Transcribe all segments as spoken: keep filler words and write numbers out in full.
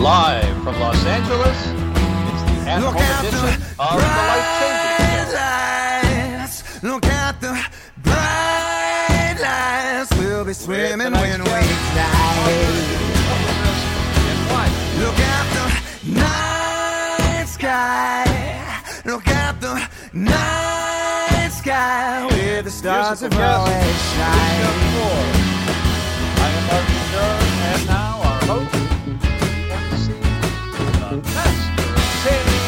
Live from Los Angeles, it's the at-home edition of the Life Changing Show. Look at the bright lights. We'll be swimming when we fly. Look at the night sky. Look at the night sky where the stars have always shine. I am Mark Shore, and now our host, M C, the Master of Change,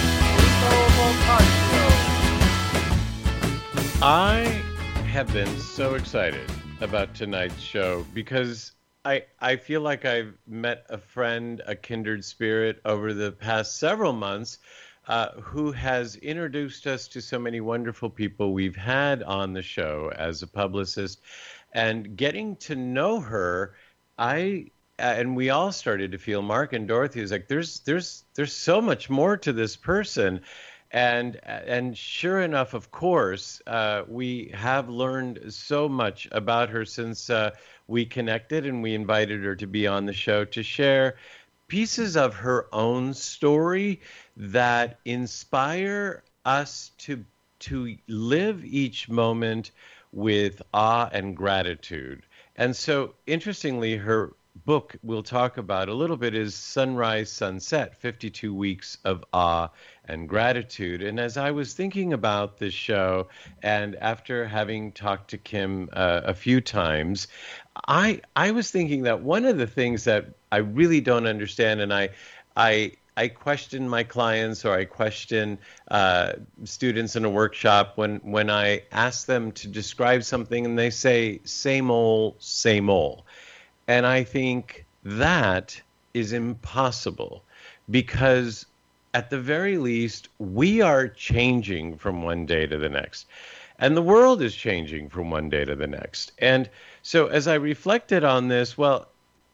Filippo Voltaggio. I have been so excited about tonight's show because I I feel like I've met a friend, a kindred spirit over the past several months uh, who has introduced us to so many wonderful people we've had on the show as a publicist. And getting to know her, I and we all started to feel, Mark and Dorothy, was like, there's there's there's so much more to this person. And and sure enough, of course, uh, we have learned so much about her since uh, we connected and we invited her to be on the show to share pieces of her own story that inspire us to to live each moment with awe and gratitude. And so, interestingly, her book we'll talk about a little bit is Sunrise Sunset, fifty-two Weeks of Awe and Gratitude. And as I was thinking about this show, and after having talked to Kim uh, a few times, I I was thinking that one of the things that I really don't understand, and I I I question my clients or I question uh, students in a workshop when, when I ask them to describe something and they say, same old, same old. And I think that is impossible because at the very least, we are changing from one day to the next. And the world is changing from one day to the next. And so as I reflected on this, well,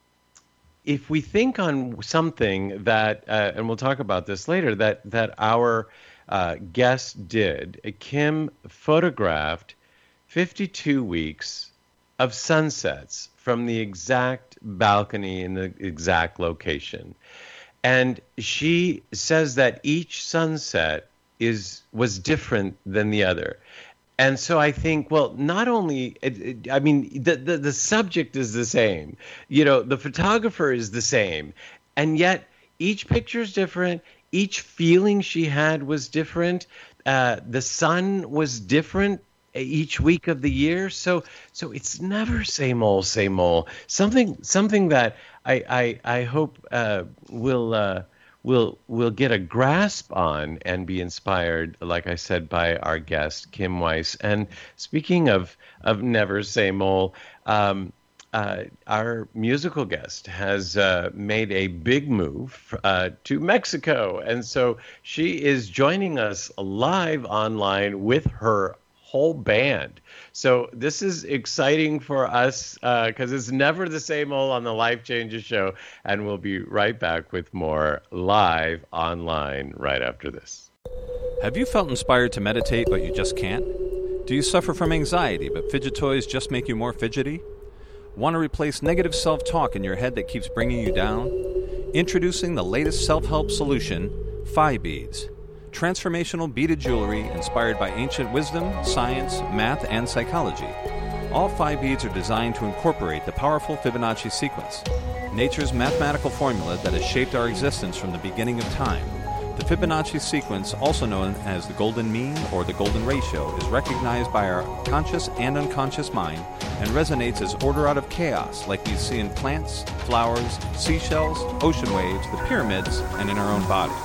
if we think on something that, uh, and we'll talk about this later, that, that our uh, guest did, Kim photographed fifty-two weeks of sunsets from the exact balcony in the exact location. And she says that each sunset is was different than the other. And so I think, well, not only, it, it, I mean, the, the the subject is the same, you know, the photographer is the same, and yet each picture is different. Each feeling she had was different. Uh, the sun was different each week of the year. So so it's never same old, same old. Something something that I I, I hope uh, will. Uh, We'll we'll get a grasp on and be inspired, like I said, by our guest, Kim Weiss. And speaking of, of never same old, um, uh, our musical guest has uh, made a big move uh, to Mexico. And so she is joining us live online with her whole band. So this is exciting for us because uh, it's never the same old on the Life Changes show. And we'll be right back with more live online right after this. Have you felt inspired to meditate, but you just can't? Do you suffer from anxiety, but fidget toys just make you more fidgety? Want to replace negative self-talk in your head that keeps bringing you down? Introducing the latest self-help solution, Phi Beads. Transformational beaded jewelry inspired by ancient wisdom, science, math, and psychology. All Phi Beads are designed to incorporate the powerful Fibonacci sequence, nature's mathematical formula that has shaped our existence from the beginning of time. The Fibonacci sequence, also known as the golden mean or the golden ratio, is recognized by our conscious and unconscious mind and resonates as order out of chaos, like we see in plants, flowers, seashells, ocean waves, the pyramids, and in our own body.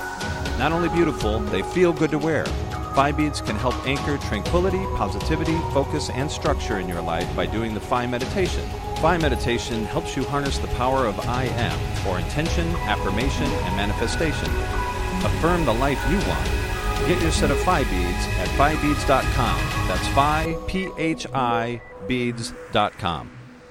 Not only beautiful, they feel good to wear. Phi Beads can help anchor tranquility, positivity, focus, and structure in your life by doing the Phi meditation. Phi meditation helps you harness the power of I am for intention, affirmation, and manifestation. Affirm the life you want. Get your set of Phi Beads at phi beads dot com. That's Phi, P H I, beads dot com.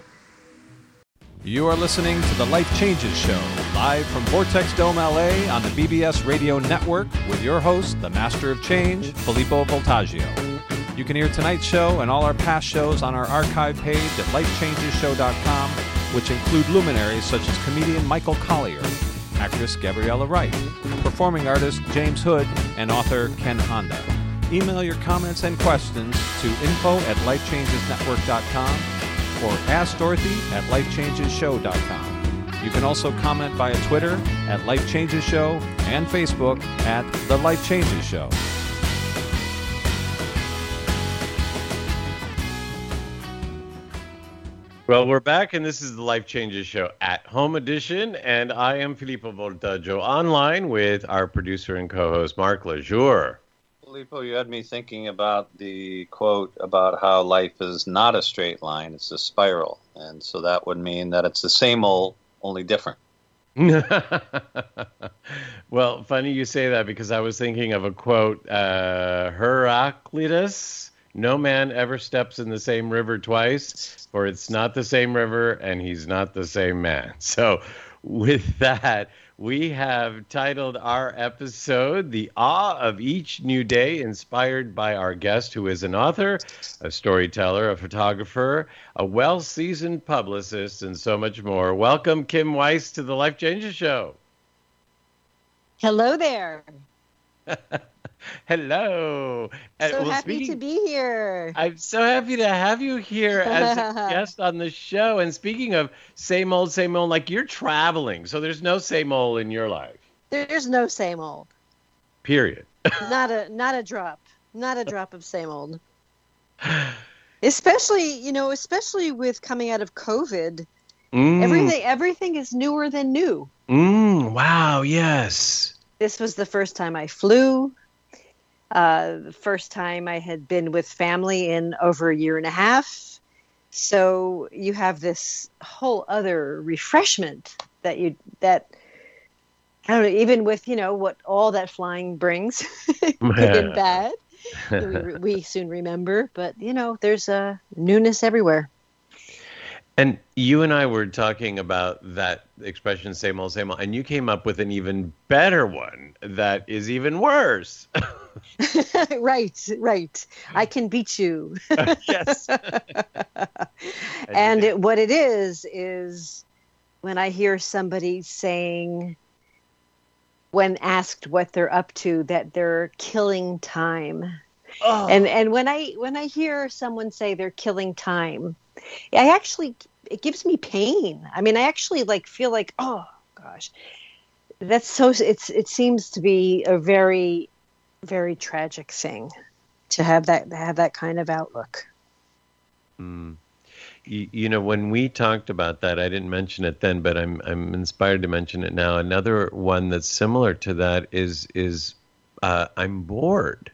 You are listening to The Life Changes Show, live from Vortex Dome, L A on the B B S Radio Network with your host, the Master of Change, Filippo Voltaggio. You can hear tonight's show and all our past shows on our archive page at life changes show dot com, which include luminaries such as comedian Michael Collier, actress Gabriella Wright, performing artist James Hood, and author Ken Honda. Email your comments and questions to info at life changes network dot com or ask Dorothy at life changes show dot com. You can also comment via Twitter at Life Changes Show and Facebook at The Life Changes Show. Well, we're back, and this is the Life Changes Show at Home Edition, and I am Filippo Voltaggio online with our producer and co-host Mark LaJour. Filippo, you had me thinking about the quote about how life is not a straight line, it's a spiral, and so that would mean that it's the same old, only different. Well, funny you say that because I was thinking of a quote, uh, Heraclitus, no man ever steps in the same river twice, for it's not the same river and he's not the same man. So with that, we have titled our episode The Awe of Each New Day, inspired by our guest, who is an author, a storyteller, a photographer, a well-seasoned publicist, and so much more. Welcome, Kim Weiss, to the Life Changes Show. Hello there. Hello. So Uh, well, happy speaking- to be here. I'm so happy to have you here as a guest on the show. And speaking of same old, same old, like you're traveling, so there's no same old in your life. There's no same old. Period. Not a not a drop. Not a drop of same old. Especially, you know, especially with coming out of COVID, Mm. everything everything is newer than new. Mm, wow, yes. This was the first time I flew. Uh, the first time I had been with family in over a year and a half. So you have this whole other refreshment that you, that, I don't know, even with, you know, what all that flying brings, good and bad, we, we soon remember. But, you know, there's a newness everywhere. And you and I were talking about that expression, same old, same old, and you came up with an even better one that is even worse. Right, right. I can beat you. Yes. And it, what it is, is when I hear somebody saying, when asked what they're up to, that they're killing time. Oh. And and when I when I hear someone say they're killing time, I actually, it gives me pain. I mean, I actually like feel like, oh gosh, that's so, it's, it seems to be a very, very tragic thing to have that, have that kind of outlook. Mm. You, you know, when we talked about that, I didn't mention it then, but I'm I'm inspired to mention it now. Another one that's similar to that is is uh, I'm bored,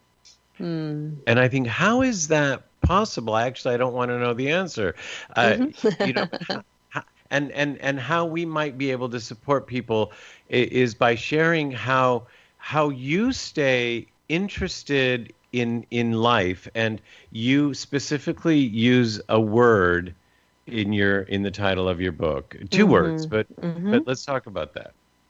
Mm. and I think, how is that possible? Actually, I don't want to know the answer. Uh, Mm-hmm. you know, how, and and and how we might be able to support people is by sharing how how you stay interested in in life, and you specifically use a word in your in the title of your book, two Mm-hmm. words, but Mm-hmm. but let's talk about that.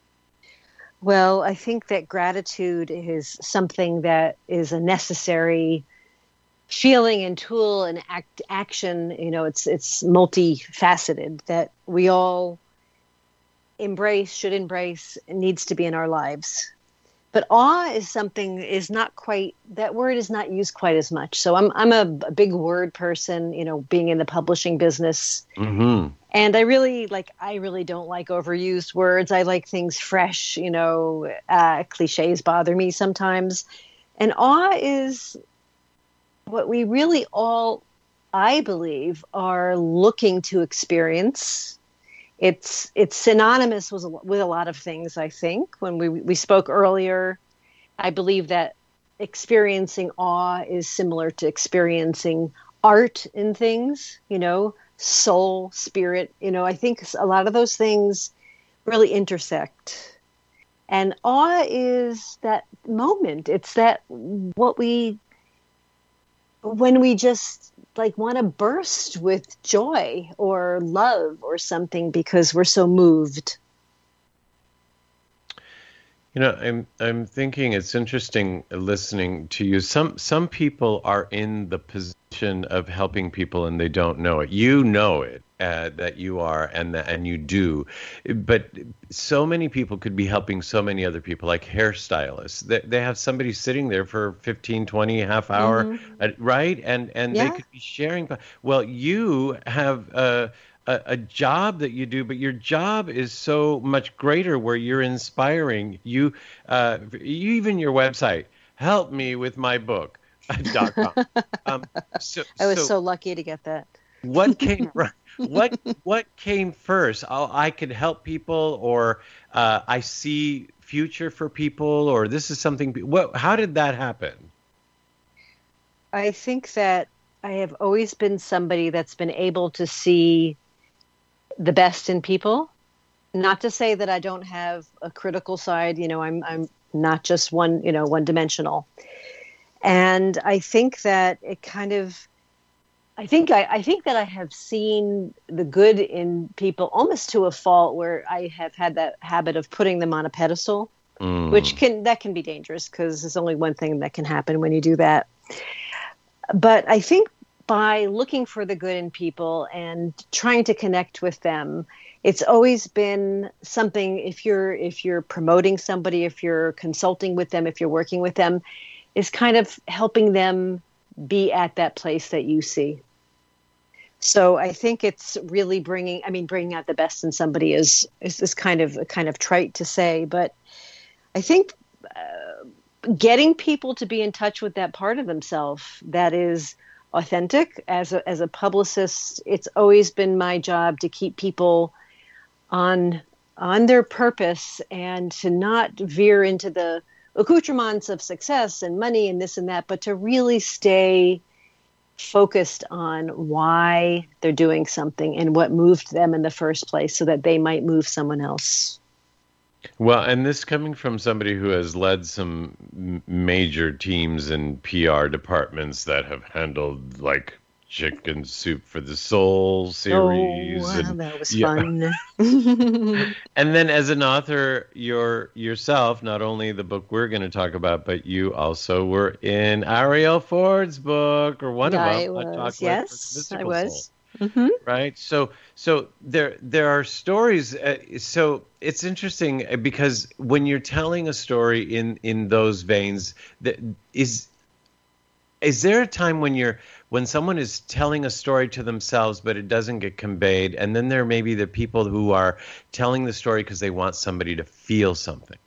Well, I think that gratitude is something that is a necessary feeling and tool and act action. You know, it's it's multifaceted that we all embrace, should embrace, needs to be in our lives. But awe is something is not quite, that word is not used quite as much. So I'm I'm a, a big word person, you know, being in the publishing business. Mm-hmm. And I really like, I really don't like overused words. I like things fresh, you know, uh, cliches bother me sometimes. And awe is what we really all, I believe, are looking to experience. It's it's synonymous with, with a lot of things, I think. When we, we spoke earlier, I believe that experiencing awe is similar to experiencing art in things, you know, soul, spirit. You know, I think a lot of those things really intersect. And awe is that moment. It's that what we, when we just like want to burst with joy or love or something because we're so moved. You know, I'm I'm thinking it's interesting listening to you. Some some people are in the position of helping people and they don't know it. You know it uh, that you are and that, and you do, but so many people could be helping so many other people, like hairstylists. They they have somebody sitting there for fifteen, twenty, half hour, Mm-hmm. uh, right? And and Yeah. they could be sharing. Well, you have. Uh, a, a job that you do, but your job is so much greater where you're inspiring. You, uh, you even your website, help me with my book, dot com. Um, so, I was so lucky to get that. what came right? What what came first? Oh, I could help people, or uh, I see future for people, or this is something. What? How did that happen? I think that I have always been somebody that's been able to see the best in people. Not to say that I don't have a critical side. You know, I'm I'm not just one, you know, one dimensional. And I think that it kind of, I think I, I think that I have seen the good in people almost to a fault, where I have had that habit of putting them on a pedestal, Mm. which can that can be dangerous, because there's only one thing that can happen when you do that. But I think by looking for the good in people and trying to connect with them, it's always been something. If you're if you're promoting somebody, if you're consulting with them, if you're working with them, is kind of helping them be at that place that you see. So I think it's really bringing, I mean, bringing out the best in somebody is is, is kind of kind of trite to say, but I think uh, getting people to be in touch with that part of themselves that is authentic. As a, as a publicist, it's always been my job to keep people on on their purpose and to not veer into the accoutrements of success and money and this and that, but to really stay focused on why they're doing something and what moved them in the first place, so that they might move someone else. Well, and this coming from somebody who has led some m- major teams and P R departments that have handled like Chicken Soup for the Soul series. Oh, wow, and, that was yeah. fun. And then as an author, you're yourself, not only the book we're going to talk about, but you also were in Ariel Ford's book, or one I of them. was, Let's Talk yes, Mystical I Soul. was. Mm-hmm. Right. So, so there, there are stories. Uh, so it's interesting because when you're telling a story in, in those veins, that is, is there a time when you're, when someone is telling a story to themselves, but it doesn't get conveyed, and then there may be the people who are telling the story because they want somebody to feel something?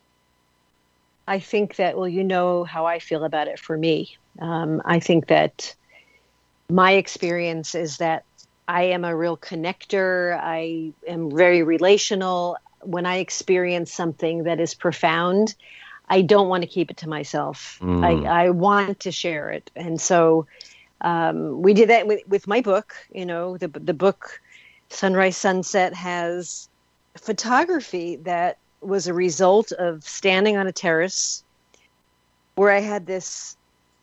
I think that, well, you know how I feel about it for me. Um, I think that my experience is that I am a real connector. I am very relational. When I experience something that is profound, I don't want to keep it to myself. Mm. I, I want to share it. And so um, we did that with, with my book. You know, the, the book Sunrise Sunset has photography that was a result of standing on a terrace where I had this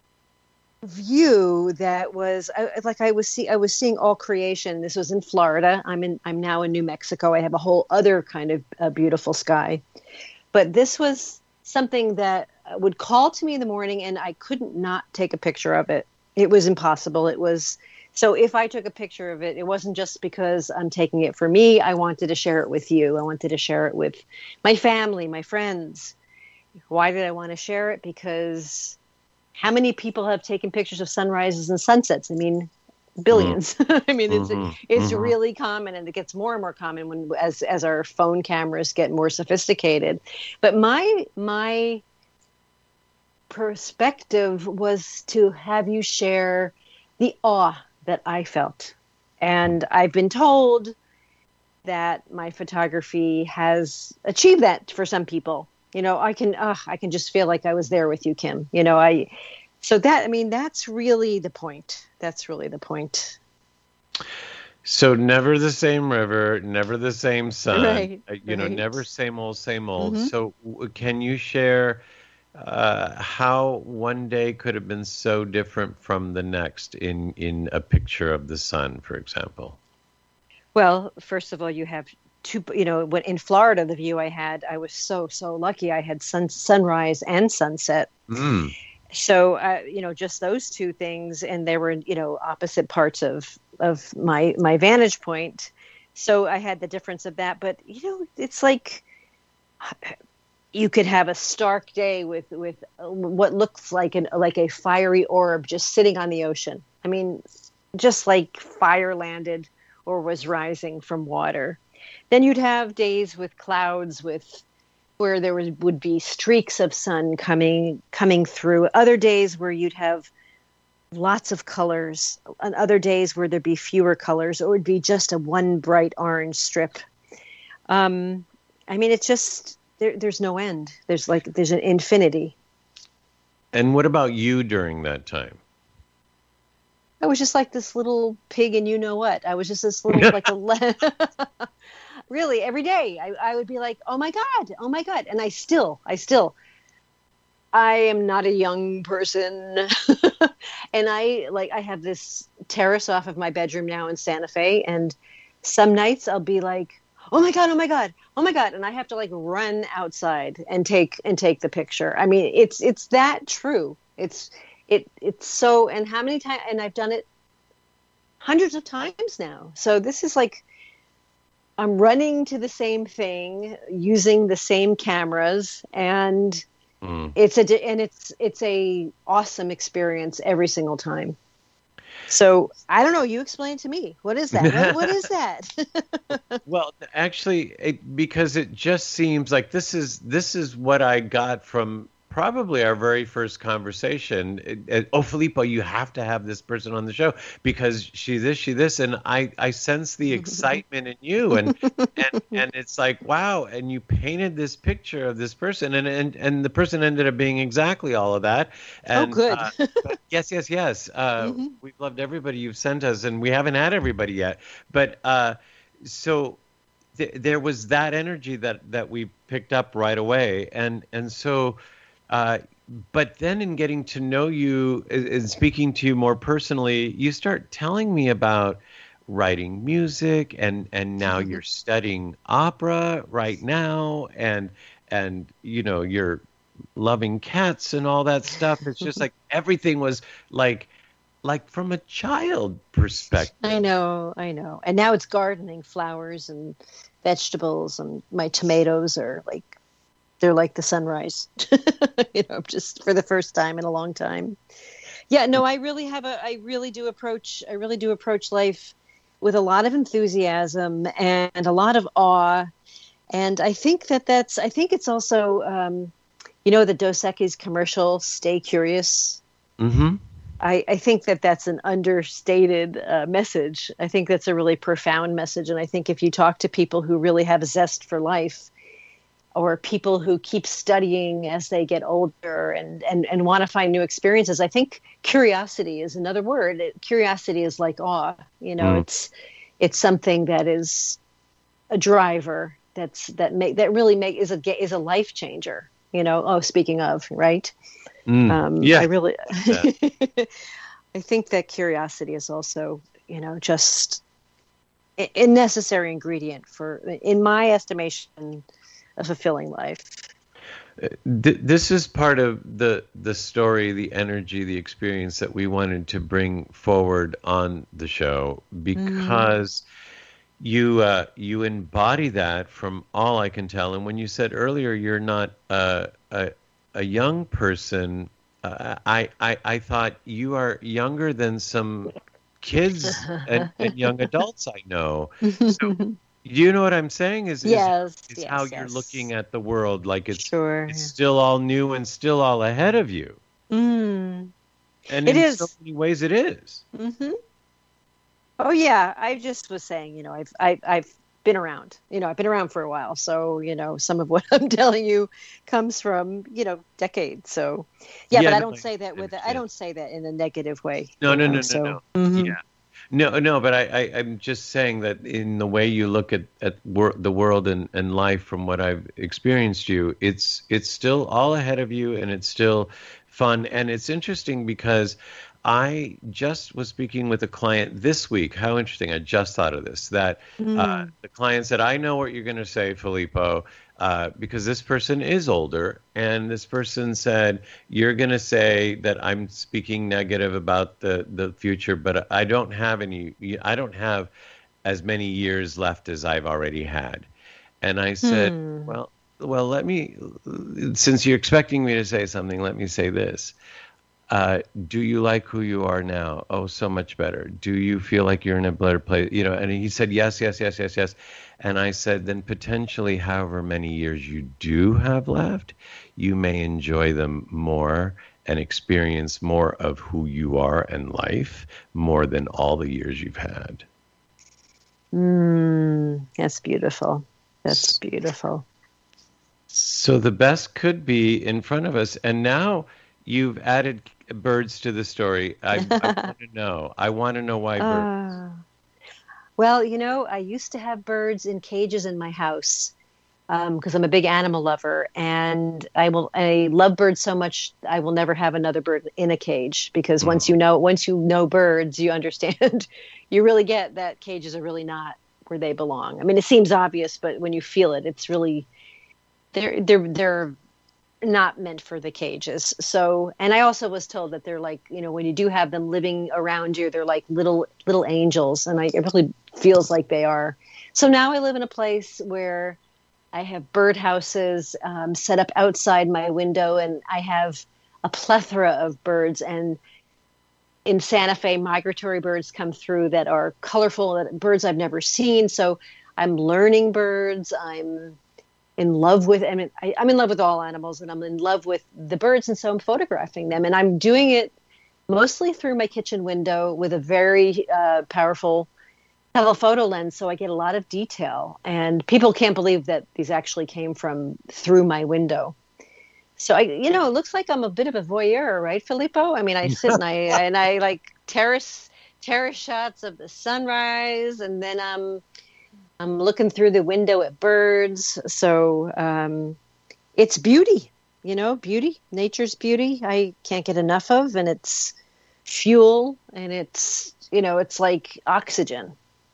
view that was I, like I was see I was seeing all creation. This was in Florida. I'm in I'm now in New Mexico. I have a whole other kind of uh, beautiful sky, but this was something that would call to me in the morning, and I couldn't not take a picture of it. It was impossible. It was so if I took a picture of it, it wasn't just because I'm taking it for me. I wanted to share it with you. I wanted to share it with my family, my friends. Why did I want to share it? Because how many people have taken pictures of sunrises and sunsets? I mean, billions. Mm. I mean, it's Mm-hmm. it's Mm-hmm. really common, and it gets more and more common when as as our phone cameras get more sophisticated. But my my perspective was to have you share the awe that I felt, and I've been told that my photography has achieved that for some people. You know, I can, uh, I can just feel like I was there with you, Kim. You know, I, so that, I mean, that's really the point. That's really the point. So never the same river, never the same sun. Right, uh, you know, right. never same old, same old. Mhm. So w- can you share uh, how one day could have been so different from the next in in a picture of the sun, for example? Well, first of all, you have two, you know, when in Florida, the view I had, I was so, so lucky. I had sun, sunrise and sunset. Mm. So, uh, you know, just those two things. And they were, you know, opposite parts of, of my, my vantage point. So I had the difference of that. But, you know, it's like you could have a stark day with, with what looks like an, like a fiery orb just sitting on the ocean. I mean, just like fire landed or was rising from water. Then you'd have days with clouds with where there was, would be streaks of sun coming coming through. Other days where you'd have lots of colors. And other days where there'd be fewer colors, or it would be just a one bright orange strip. Um, I mean, it's just there, there's no end. There's like there's an infinity. And what about you during that time? I was just like this little pig, and you know what? I was just this little like a. Le- Really, every day I, I would be like, oh my God, oh my God. And I still, I still, I am not a young person. And I like, I have this terrace off of my bedroom now in Santa Fe. And some nights I'll be like, oh my God, oh my God, oh my God. And I have to like run outside and take, and take the picture. I mean, it's, it's that true. It's, it, it's so, and how many times, and I've done it hundreds of times now. So this is like, I'm running to the same thing, using the same cameras, and mm. it's a and it's it's a awesome experience every single time. So I don't know. You explain to me. What is that? what, what is that? Well, actually, it, because it just seems like this is this is what I got from probably our very first conversation. It, it, oh, Filippo, you have to have this person on the show because she this, she this, and I, I sense the excitement in you, and, and and it's like, wow, and you painted this picture of this person, and and, and the person ended up being exactly all of that. And, oh, good. uh, but yes, yes, yes. Uh, mm-hmm. We've loved everybody you've sent us, and we haven't had everybody yet. But uh, so th- there was that energy that, that we picked up right away, and and so. Uh, but then in getting to know you and speaking to you more personally, you start telling me about writing music, and, and now you're studying opera right now, and and you know you're loving cats and all that stuff. It's just like everything was like like from a child perspective. I know, I know. And now it's gardening, flowers and vegetables, and my tomatoes are like. They're like the sunrise, you know, just for the first time in a long time. Yeah, no, I really have a, I really do approach, I really do approach life with a lot of enthusiasm and a lot of awe. And I think that that's, I think it's also, um, you know, the Dos Equis commercial, Stay Curious. Mm-hmm. I, I think that that's an understated uh, message. I think that's a really profound message. And I think if you talk to people who really have a zest for life, or people who keep studying as they get older and, and, and want to find new experiences. I think curiosity is another word. It, curiosity is like awe. You know, mm. it's it's something that is a driver. That's that make that really make is a is a life changer. You know. Oh, speaking of, right? Mm. Um, yeah. I really. I think that curiosity is also, you know, just a, a necessary ingredient for, in my estimation, a fulfilling life. This is part of the the story, the energy, the experience that we wanted to bring forward on the show, because mm. you uh, you embody that from all I can tell. And when you said earlier you're not uh, a a young person, uh, I, I I thought you are younger than some kids and, and young adults I know. So, you know what I'm saying? Is, yes, is, is yes, how yes. you're looking at the world, like it's sure. it's still all new and still all ahead of you. Mm. And it in is. so many ways it is. Mm-hmm. Oh yeah, I just was saying, you know, I've I, I've been around. You know, I've been around for a while, so you know, some of what I'm telling you comes from you know decades. So yeah, yeah but I no, don't say that with I I don't say that in a negative way. No, no, know, no, no, so, no. Mm-hmm. Yeah. No, no, but I, I, I'm just saying that in the way you look at, at wor- the world and, and life from what I've experienced you, it's it's still all ahead of you, and it's still fun. And it's interesting because I just was speaking with a client this week. How interesting. I just thought of this, that Mm. uh, the client said, I know what you're going to say, Filippo, uh, because this person is older. And this person said, you're going to say that I'm speaking negative about the, the future, but I don't have any, I don't have as many years left as I've already had. And I said, Hmm. well, well, let me, since you're expecting me to say something, let me say this. Uh, do you like who you are now? Oh, so much better. Do you feel like you're in a better place? You know, and he said, yes, yes, yes, yes, yes. And I said, then potentially however many years you do have left, you may enjoy them more and experience more of who you are in life more than all the years you've had. Mm, that's beautiful. That's beautiful. So the best could be in front of us. And now you've added birds to the story. I, I want to know. I want to know why birds. Ah. Well, you know, I used to have birds in cages in my house because I'm a big animal lover, and I will. I love birds so much. I will never have another bird in a cage because once you know, once you know birds, you understand. You really get that cages are really not where they belong. I mean, it seems obvious, but when you feel it, it's really they're they're they're not meant for the cages. So, and I also was told that they're like, you know, when you do have them living around you, they're like little, little angels. And I, it really feels like they are. So now I live in a place where I have bird houses um, set up outside my window, and I have a plethora of birds. And in Santa Fe, migratory birds come through that are colorful, that birds I've never seen. So I'm learning birds. I'm in love with, I mean, I, I'm in love with all animals, and I'm in love with the birds. And so I'm photographing them, and I'm doing it mostly through my kitchen window with a very uh, powerful telephoto lens. So I get a lot of detail, and people can't believe that these actually came from through my window. So I, you know, it looks like I'm a bit of a voyeur, right, Filippo? I mean, I sit and I, and I like terrace, terrace shots of the sunrise, and then I'm, I'm looking through the window at birds. So um, it's beauty, you know, beauty, nature's beauty. I can't get enough of, and it's fuel, and it's, you know, it's like oxygen.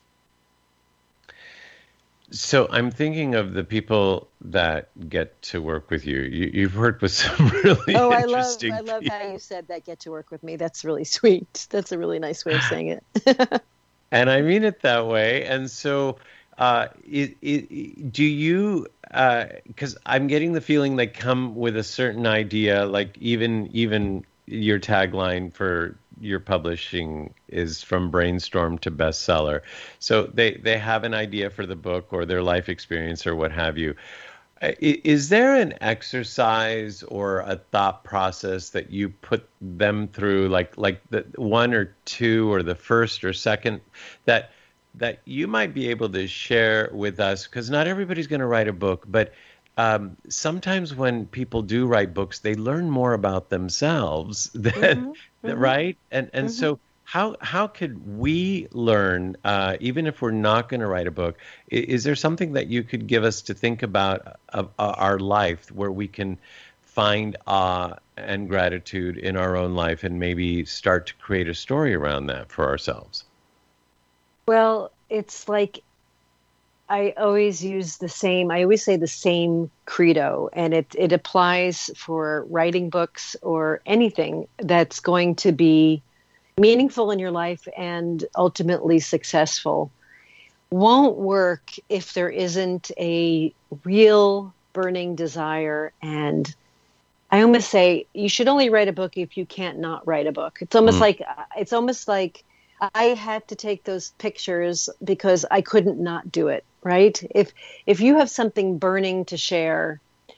So I'm thinking of the people that get to work with you. you you've worked with some really oh, I love, interesting I love people. how you said that. Get to work with me. That's really sweet. That's a really nice way of saying it. And I mean it that way. And so, uh, it, it, do you? Because uh, I'm getting the feeling they come with a certain idea. Like even even your tagline for your publishing is from brainstorm to bestseller. So they, they have an idea for the book or their life experience or what have you. Is there an exercise or a thought process that you put them through, like like the one or two or the first or second, that that you might be able to share with us? Because not everybody's going to write a book, but Um, sometimes when people do write books, they learn more about themselves than, Mm-hmm, mm-hmm. right? And and Mm-hmm. so how how could we learn, uh, even if we're not going to write a book? Is, is there something that you could give us to think about of, uh, our life where we can find awe and gratitude in our own life and maybe start to create a story around that for ourselves? Well, it's like I always use the same, I always say the same credo, and it, it applies for writing books or anything that's going to be meaningful in your life and ultimately successful. Won't work if there isn't a real burning desire. And I almost say you should only write a book if you can't not write a book. It's almost Mm. like, it's almost like I had to take those pictures because I couldn't not do it. Right? If if you have something burning to share,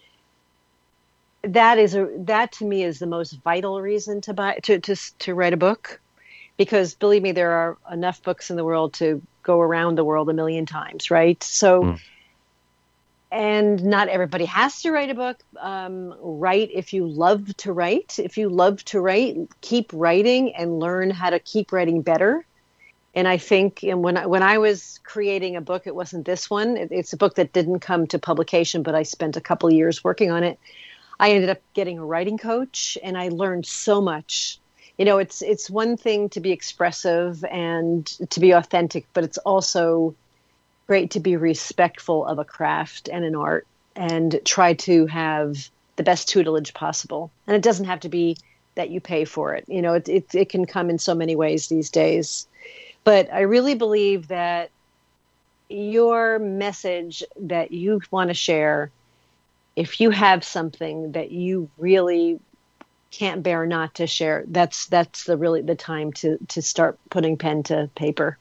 that is a that to me is the most vital reason to buy to to to write a book, because believe me, there are enough books in the world to go around the world a million times, right? So, Mm. and not everybody has to write a book. Um, write if you love to write. If you love to write, keep writing and learn how to keep writing better. And I think and when I, when I was creating a book, it wasn't this one. It, it's a book that didn't come to publication, but I spent a couple of years working on it. I ended up getting a writing coach, and I learned so much you know, it's it's one thing to be expressive and to be authentic, but it's also great to be respectful of a craft and an art and try to have the best tutelage possible. And it doesn't have to be that you pay for it. You know, it, it, it can come in so many ways these days. But I really believe that your message that you want to share, if you have something that you really can't bear not to share, that's that's the really the time to to start putting pen to paper.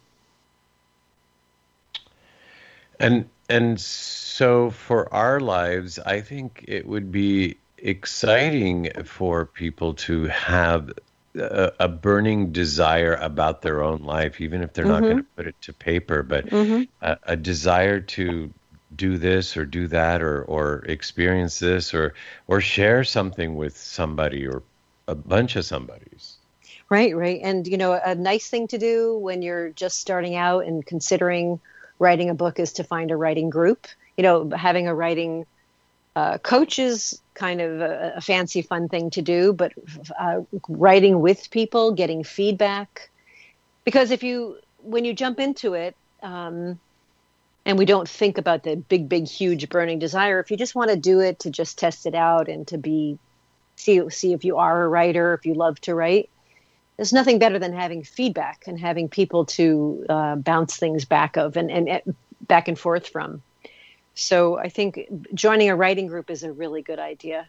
And and so for our lives, I think it would be exciting for people to have a, a burning desire about their own life, even if they're mm-hmm. not going to put it to paper, but mm-hmm. a, a desire to do this or do that or or experience this or or share something with somebody or a bunch of somebodies. Right, right. And, you know, a nice thing to do when you're just starting out and considering writing a book is to find a writing group. You know, having a writing uh, coach is kind of a, a fancy, fun thing to do, but uh, writing with people, getting feedback. Because if you, when you jump into it, um, and we don't think about the big, big, huge burning desire, if you just want to do it to just test it out and to be, see, see if you are a writer, if you love to write, there's nothing better than having feedback and having people to uh, bounce things back of and, and, and back and forth from. So I think joining a writing group is a really good idea.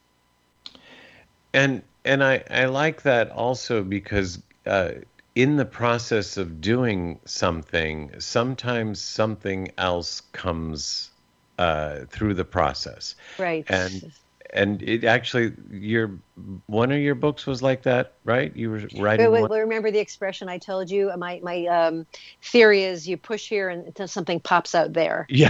And and I, I like that also because uh, in the process of doing something, sometimes something else comes uh, through the process. Right. And And it actually, your one of your books was like that, right? You were writing. Wait, wait, wait, remember the expression I told you? My my um, theory is you push here and until something pops out there. Yeah.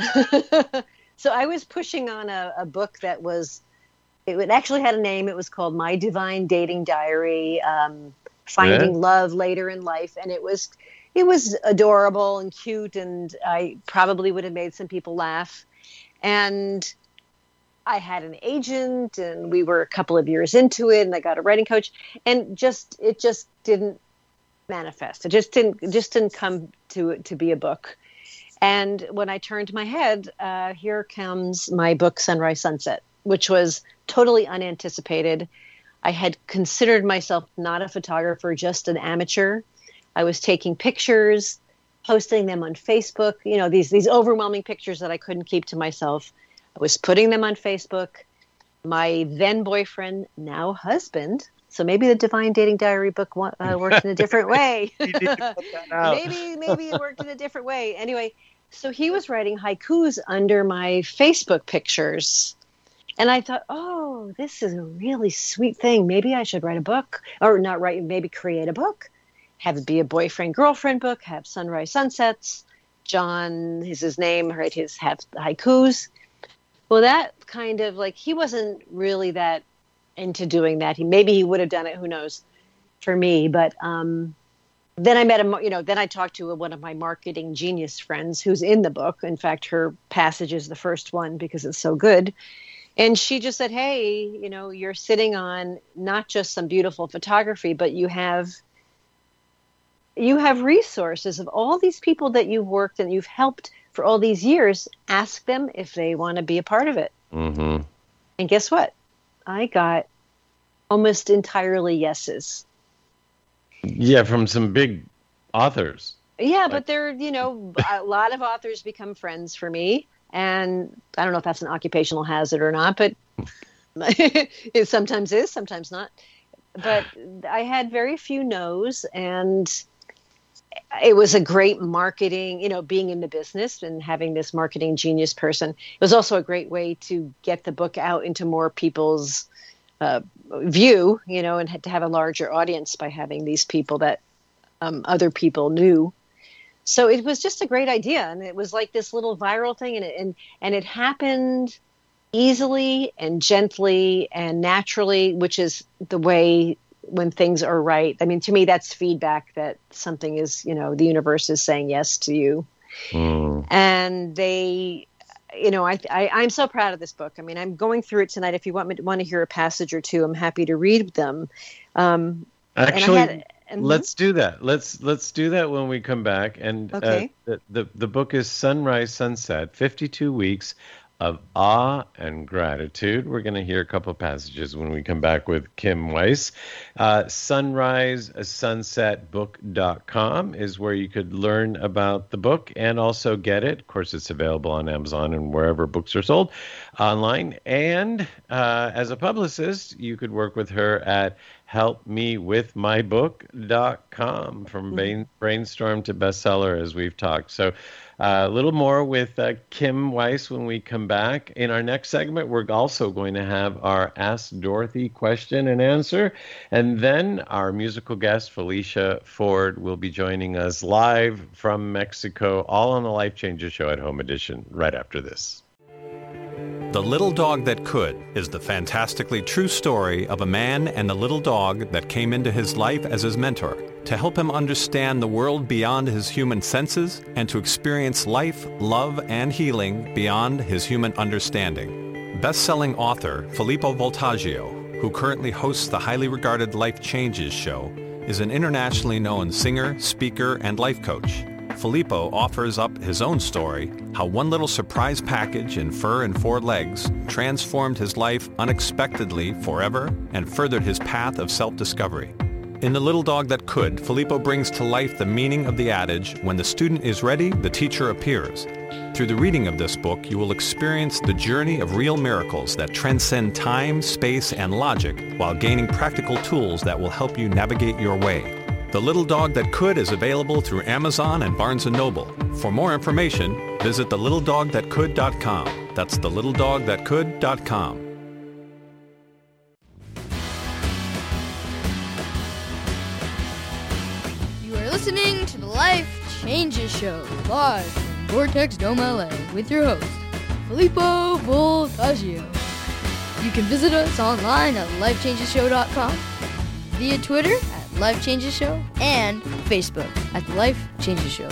So I was pushing on a, a book that was, it, it actually had a name. It was called My Divine Dating Diary, um, Finding yeah. Love Later in Life, and it was it was adorable and cute, and I probably would have made some people laugh, and I had an agent and we were a couple of years into it and I got a writing coach and just, it just didn't manifest. It just didn't, it just didn't come to, to be a book. And when I turned my head, uh, here comes my book, Sunrise Sunset, which was totally unanticipated. I had considered myself not a photographer, just an amateur. I was taking pictures, posting them on Facebook, you know, these, these overwhelming pictures that I couldn't keep to myself. I was putting them on Facebook. My then boyfriend, now husband, so maybe the Divine Dating Diary book uh, worked in a different way. maybe maybe it worked in a different way. Anyway, so he was writing haikus under my Facebook pictures. And I thought, oh, this is a really sweet thing. Maybe I should write a book, or not write, maybe create a book. Have it be a boyfriend-girlfriend book, have Sunrise Sunsets. John is his name, right? His have haikus. Well, that kind of like, he wasn't really that into doing that. He, maybe he would have done it, who knows, for me. But um, then I met him, you know, then I talked to one of my marketing genius friends who's in the book. In fact, her passage is the first one because it's so good. And she just said, hey, you know, you're sitting on not just some beautiful photography, but you have, you have resources of all these people that you've worked and you've helped for all these years. Ask them if they want to be a part of it. Mm-hmm. And guess what? I got almost entirely yeses. Yeah, from some big authors. Yeah, like... but they're, you know, a lot of authors become friends for me. And I don't know if that's an occupational hazard or not, but it sometimes is, sometimes not. But I had very few no's, and it was a great marketing, you know, being in the business and having this marketing genius person. It was also a great way to get the book out into more people's uh, view, you know, and to have a larger audience by having these people that um, other people knew. So it was just a great idea. And it was like this little viral thing. And it, and, and it happened easily and gently and naturally, which is the way when things are right. I mean, to me, that's feedback that something is, you know, the universe is saying yes to you. Mm. And they, you know, I, I, I'm so proud of this book. I mean, I'm going through it tonight. If you want me to, want to hear a passage or two, I'm happy to read them. Um, Actually, had, mm-hmm. let's do that. Let's let's do that when we come back. And okay. uh, the, the the book is Sunrise Sunset, fifty-two weeks of awe and gratitude. We're going to hear a couple passages when we come back with Kim Weiss. Uh, sunrise sunset book dot com is where you could learn about the book and also get it. Of course, it's available on Amazon and wherever books are sold online. And uh, as a publicist, you could work with her at help me with my book dot com, from Mm-hmm. brain, brainstorm to bestseller, as we've talked. So uh, a little more with uh, Kim Weiss when we come back. In our next segment, we're also going to have our Ask Dorothy question and answer. And then our musical guest, Felicia Ford, will be joining us live from Mexico, all on the Life Changes Show at Home Edition, right after this. The Little Dog That Could is the fantastically true story of a man and a little dog that came into his life as his mentor to help him understand the world beyond his human senses and to experience life, love, and healing beyond his human understanding. Best-selling author Filippo Voltaggio, who currently hosts the highly regarded Life Changes Show, is an internationally known singer, speaker, and life coach. Filippo offers up his own story, how one little surprise package in fur and four legs transformed his life unexpectedly forever and furthered his path of self-discovery. In The Little Dog That Could, Filippo brings to life the meaning of the adage, when the student is ready, the teacher appears. Through the reading of this book, you will experience the journey of real miracles that transcend time, space, and logic while gaining practical tools that will help you navigate your way. The Little Dog That Could is available through Amazon and Barnes and Noble. For more information, visit the little dog that could dot com. That's the little dog that could dot com. You are listening to the Life Changes Show, live from Vortex Dome, L A, with your host, Filippo Voltaggio. You can visit us online at life changes show dot com, via Twitter at Life Changes Show, and Facebook at The Life Changes Show.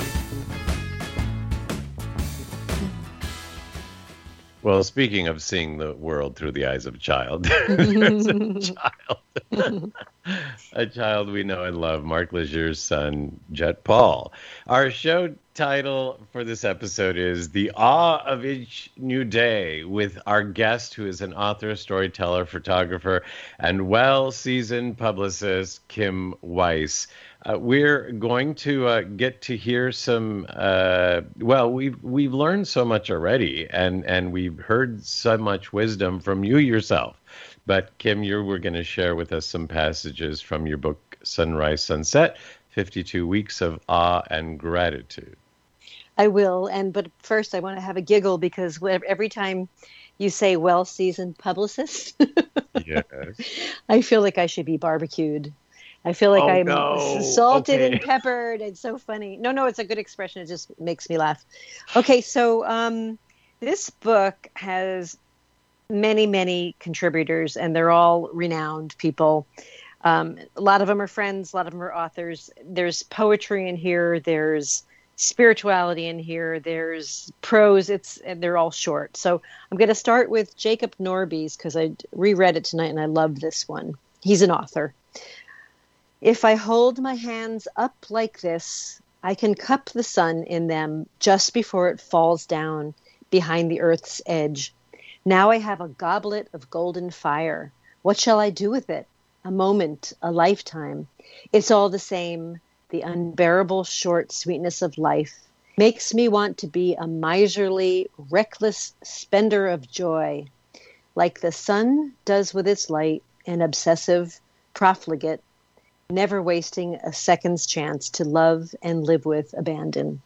Well, speaking of seeing the world through the eyes of a child, there's a child, a child we know and love, Mark Leisure's son, Jet Paul. Our show title for this episode is The Awe of Each New Day, with our guest, who is an author, storyteller, photographer, and well-seasoned publicist, Kim Weiss. Uh, we're going to uh, get to hear some, uh, well, we've, we've learned so much already, and, and we've heard so much wisdom from you yourself. But Kim, you were going to share with us some passages from your book, Sunrise Sunset, fifty-two Weeks of Awe and Gratitude. I will, and but first I want to have a giggle because every time you say well-seasoned publicist, Yes. I feel like I should be barbecued. I feel like Oh, I'm no. salted Okay. and peppered. It's so funny. No, no, it's a good expression. It just makes me laugh. Okay, so um, this book has many, many contributors, and they're all renowned people. Um, a lot of them are friends. A lot of them are authors. There's poetry in here. There's spirituality in here. There's prose. It's and they're all short. So I'm going to start with Jacob Norby's because I reread it tonight and I love this one. He's an author. If I hold my hands up like this, I can cup the sun in them just before it falls down behind the earth's edge. Now I have a goblet of golden fire. What shall I do with it? A moment, a lifetime. It's all the same. The unbearable short sweetness of life makes me want to be a miserly, reckless spender of joy, like the sun does with its light, an obsessive profligate, never wasting a second's chance to love and live with abandon.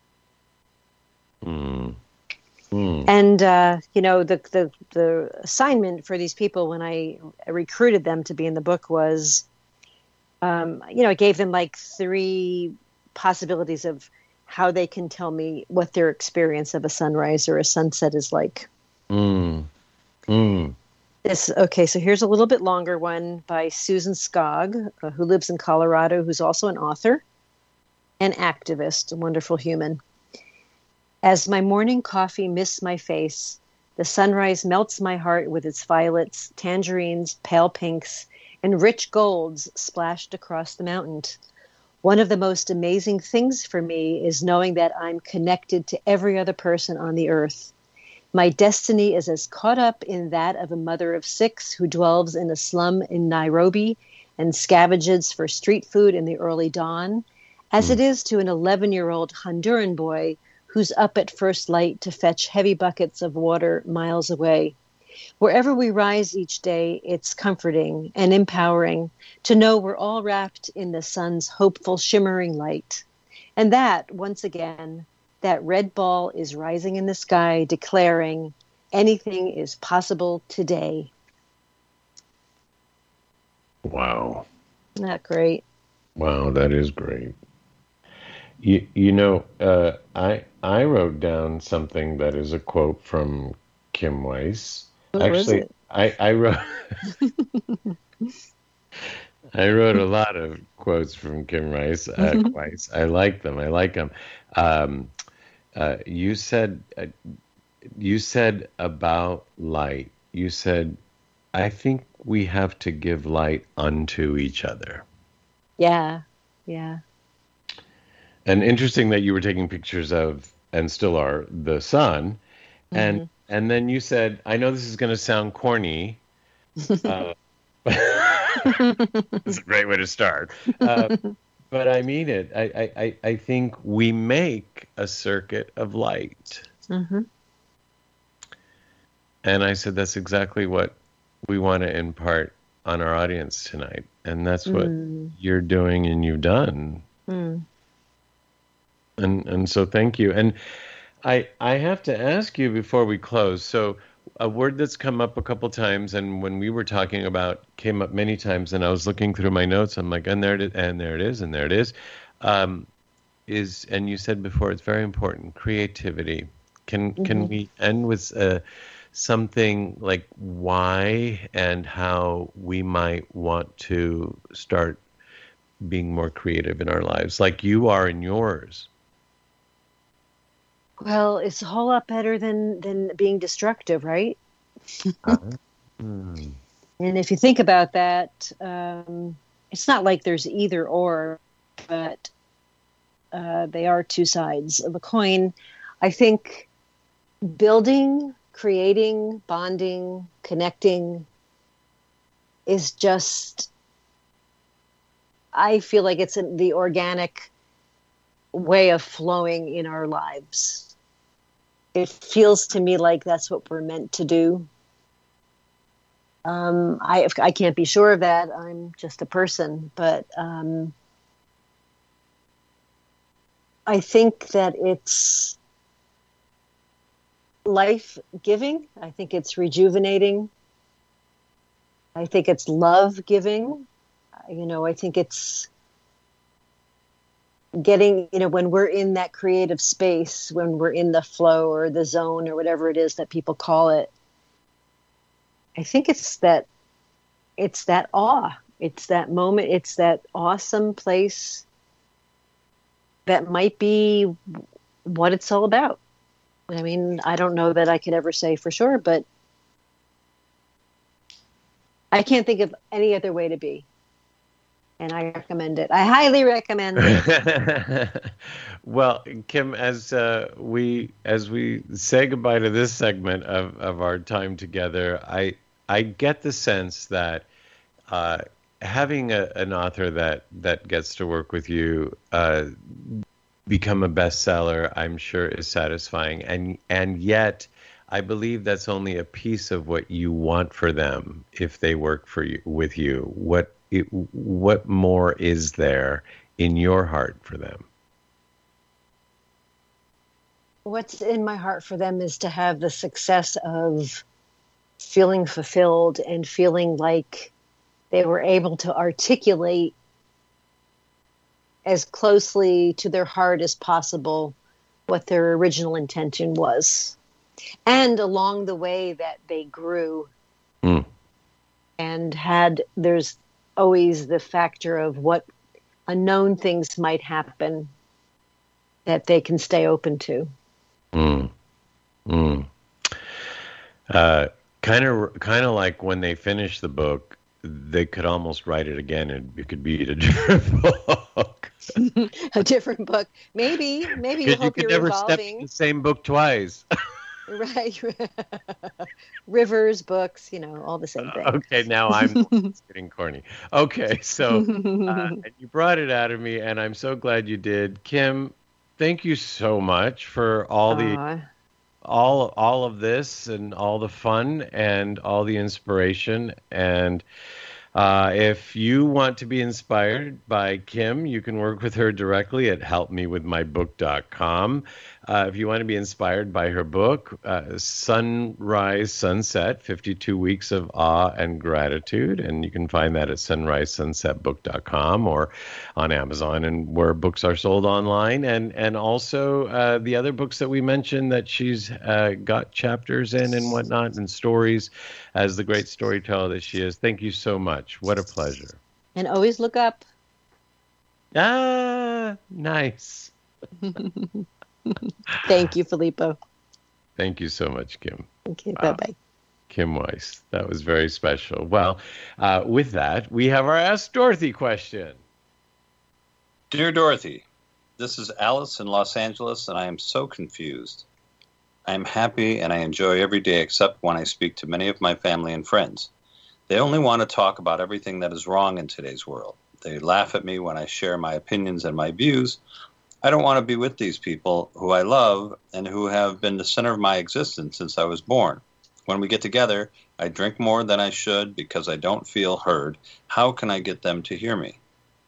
Mm. Mm. And, uh, you know, the, the, the assignment for these people when I recruited them to be in the book was, um, you know, I gave them like three possibilities of how they can tell me what their experience of a sunrise or a sunset is like. Mm. Mm. This, okay, so here's a little bit longer one by Susan Skog, uh, who lives in Colorado, who's also an author and activist, a wonderful human. As my morning coffee mists my face, the sunrise melts my heart with its violets, tangerines, pale pinks, and rich golds splashed across the mountain. One of the most amazing things for me is knowing that I'm connected to every other person on the earth. My destiny is as caught up in that of a mother of six who dwells in a slum in Nairobi and scavenges for street food in the early dawn, as mm. it is to an eleven-year-old Honduran boy who's up at first light to fetch heavy buckets of water miles away. Wherever we rise each day, it's comforting and empowering to know we're all wrapped in the sun's hopeful, shimmering light. And that, once again, that red ball is rising in the sky, declaring anything is possible today. Wow. Isn't that great? Wow, that is great. You, you know, uh, I I wrote down something that is a quote from Kim Weiss. What Actually, was it? I, I wrote I wrote a lot of quotes from Kim Weiss. Uh, Weiss. I like them. I like them. Um, uh, you said uh, you said about light. You said, I think we have to give light unto each other. Yeah, yeah. And interesting that you were taking pictures of, and still are, the sun. Mm-hmm. And and then you said, I know this is going to sound corny. Uh, it's a great way to start. Uh, but I mean it. I, I, I think we make a circuit of light. Mm-hmm. And I said, that's exactly what we want to impart on our audience tonight. And that's what mm. you're doing and you've done. Mm. And and so thank you. And I I have to ask you before we close. So a word that's come up a couple times, and when we were talking about, came up many times, and I was looking through my notes, I'm like, and there it is, and there it is, and there it is, um, is, and you said before, it's very important, creativity. Can mm-hmm. can we end with uh, something like why and how we might want to start being more creative in our lives, like you are in yours? Well, it's a whole lot better than, than being destructive, right? uh-huh. mm. And if you think about that, um, it's not like there's either or, but uh, they are two sides of a coin. I think building, creating, bonding, connecting is just, I feel like it's the organic way of flowing in our lives. It feels to me like that's what we're meant to do. Um, I I can't be sure of that. I'm just a person, but um, I think that it's life-giving. I think it's rejuvenating. I think it's love-giving. You know, I think it's getting, you know, when we're in that creative space, when we're in the flow or the zone or whatever it is that people call it, I think it's that, it's that awe. It's that moment. It's that awesome place that might be what it's all about. I mean, I don't know that I could ever say for sure, but I can't think of any other way to be. And I recommend it. I highly recommend it. Well, Kim, as uh, we as we say goodbye to this segment of, of our time together, I I get the sense that uh, having a, an author that, that gets to work with you, uh, become a bestseller, I'm sure is satisfying, and and yet I believe that's only a piece of what you want for them if they work for you with you. What It, what more is there in your heart for them? What's in my heart for them is to have the success of feeling fulfilled and feeling like they were able to articulate as closely to their heart as possible what their original intention was. And along the way that they grew mm. and had, there's always the factor of what unknown things might happen that they can stay open to. Mm. Mm. Uh, kind of, kind of like when they finish the book, they could almost write it again and it could be a different book. A different book. Maybe, maybe you Because you hope could you're never evolving. step in the same book twice. Right. Rivers, books, you know, all the same thing. Okay, now I'm the one that's getting corny. Okay, so uh, and you brought it out of me, and I'm so glad you did. Kim, thank you so much for all the Aw. all all of this and all the fun and all the inspiration. And uh, if you want to be inspired by Kim, you can work with her directly at help me with my book dot com. Uh, if you want to be inspired by her book, uh, Sunrise Sunset, fifty-two Weeks of Awe and Gratitude, and you can find that at sunrise sunset book dot com or on Amazon and where books are sold online. And, and also uh, the other books that we mentioned that she's uh, got chapters in and whatnot and stories as the great storyteller that she is. Thank you so much. What a pleasure. And always look up. Ah, nice. Thank you, Filippo. Thank you so much, Kim. Okay, Wow. bye-bye. Kim Weiss. That was very special. Well, uh, with that, we have our Ask Dorothy question. Dear Dorothy, this is Alice in Los Angeles, and I am so confused. I am happy and I enjoy every day except when I speak to many of my family and friends. They only want to talk about everything that is wrong in today's world. They laugh at me when I share my opinions and my views. I don't want to be with these people who I love and who have been the center of my existence since I was born. When we get together, I drink more than I should because I don't feel heard. How can I get them to hear me?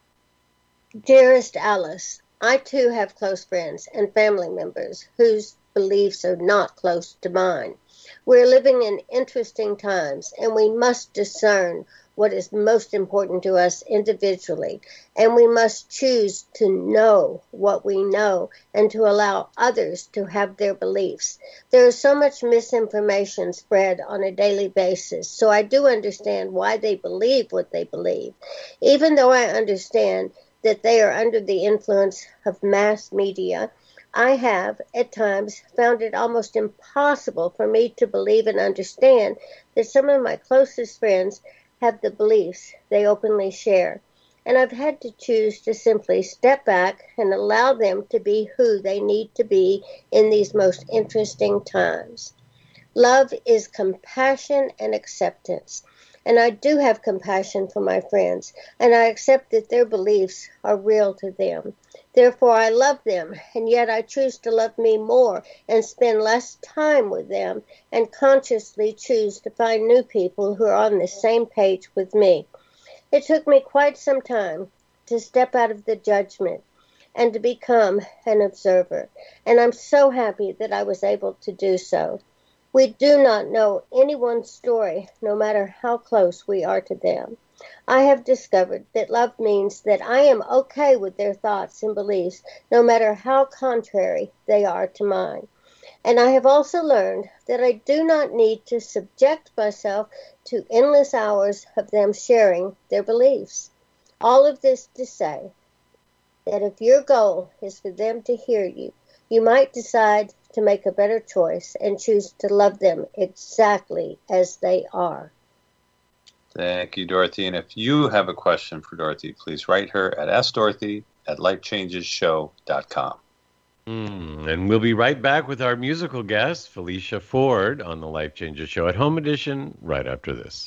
Dearest Alice, I too have close friends and family members whose beliefs are not close to mine. We're living in interesting times, and we must discern what is most important to us individually, and we must choose to know what we know and to allow others to have their beliefs. There is so much misinformation spread on a daily basis, so I do understand why they believe what they believe, even though I understand that they are under the influence of mass media. I have, at times, found it almost impossible for me to believe and understand that some of my closest friends have the beliefs they openly share. And I've had to choose to simply step back and allow them to be who they need to be in these most interesting times. Love is compassion and acceptance. And I do have compassion for my friends, and I accept that their beliefs are real to them. Therefore, I love them, and yet I choose to love me more and spend less time with them and consciously choose to find new people who are on the same page with me. It took me quite some time to step out of the judgment and to become an observer, and I'm so happy that I was able to do so. We do not know anyone's story, no matter how close we are to them. I have discovered that love means that I am okay with their thoughts and beliefs, no matter how contrary they are to mine. And I have also learned that I do not need to subject myself to endless hours of them sharing their beliefs. All of this to say that if your goal is for them to hear you, you might decide to make a better choice and choose to love them exactly as they are. Thank you, Dorothy. And if you have a question for Dorothy, please write her at ask dorothy at life changes show dot com. Mm, and we'll be right back with our musical guest, Felicia Ford, on the Life Changes Show at Home Edition right after this.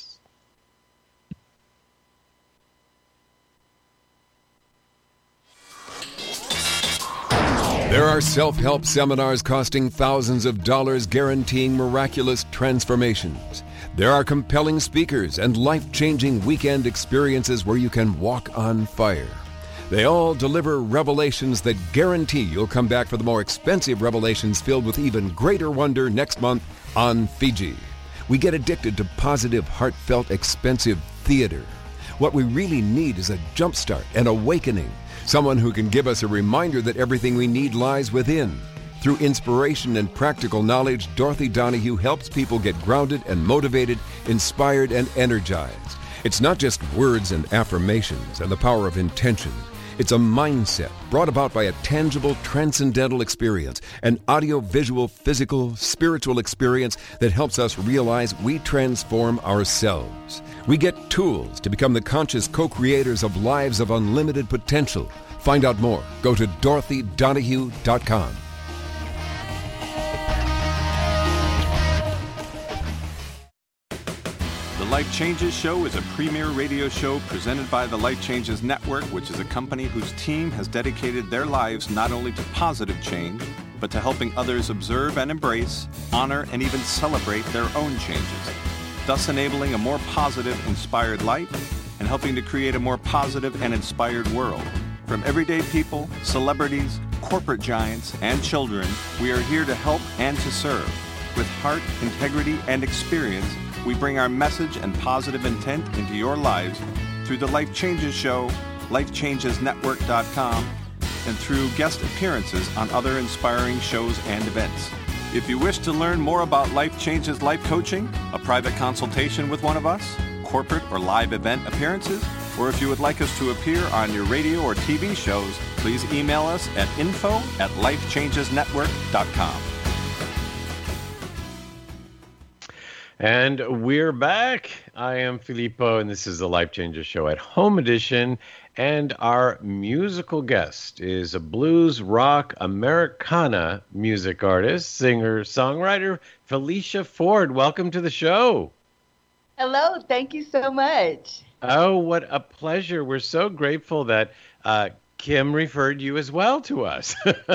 There are self-help seminars costing thousands of dollars guaranteeing miraculous transformations. There are compelling speakers and life-changing weekend experiences where you can walk on fire. They all deliver revelations that guarantee you'll come back for the more expensive revelations filled with even greater wonder next month on Fiji. We get addicted to positive, heartfelt, expensive theater. What we really need is a jumpstart, an awakening. Someone who can give us a reminder that everything we need lies within. Through inspiration and practical knowledge, Dorothy Donahue helps people get grounded and motivated, inspired and energized. It's not just words and affirmations and the power of intention. It's a mindset brought about by a tangible, transcendental experience, an audio-visual, physical, spiritual experience that helps us realize we transform ourselves. We get tools to become the conscious co-creators of lives of unlimited potential. Find out more. Go to dorothy donahue dot com. The Life Changes Show is a premier radio show presented by the Life Changes Network, which is a company whose team has dedicated their lives not only to positive change, but to helping others observe and embrace, honor, and even celebrate their own changes, thus enabling a more positive, inspired life and helping to create a more positive and inspired world. From everyday people, celebrities, corporate giants, and children, we are here to help and to serve. With heart, integrity, and experience, we bring our message and positive intent into your lives through the Life Changes Show, life changes network dot com, and through guest appearances on other inspiring shows and events. If you wish to learn more about Life Changes Life Coaching, a private consultation with one of us, corporate or live event appearances, or if you would like us to appear on your radio or T V shows, please email us at info at life changes network dot com. And we're back. I am Filippo, and this is the Life Changes Show at Home Edition. And our musical guest is a blues rock Americana music artist, singer, songwriter, Felicia Ford. Welcome to the show. Hello. Thank you so much. Oh, what a pleasure. We're so grateful that uh, Kim referred you as well to us.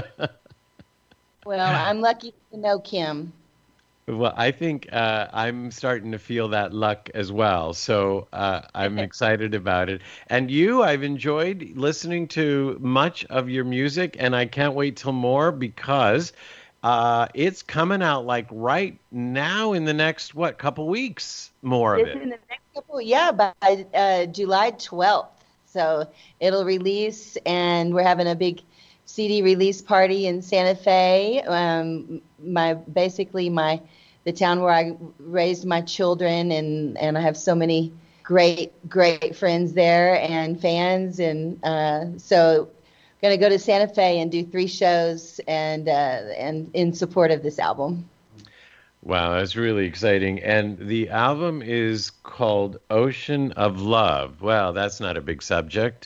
Well, I'm lucky to know Kim. Well, I think uh, I'm starting to feel that luck as well. So uh, I'm excited about it. And you, I've enjoyed listening to much of your music, and I can't wait till more because uh, it's coming out like right now in the next, what, couple weeks, more of It's it. in the next couple, yeah, by uh, July twelfth. So it'll release, and we're having a big C D release party in Santa Fe. Um, my basically my the town where I raised my children, and, and I have so many great great friends there and fans, and uh, so going to go to Santa Fe and do three shows and uh, and in support of this album. Wow, that's really exciting. And the album is called Ocean of Love. Wow, that's not a big subject.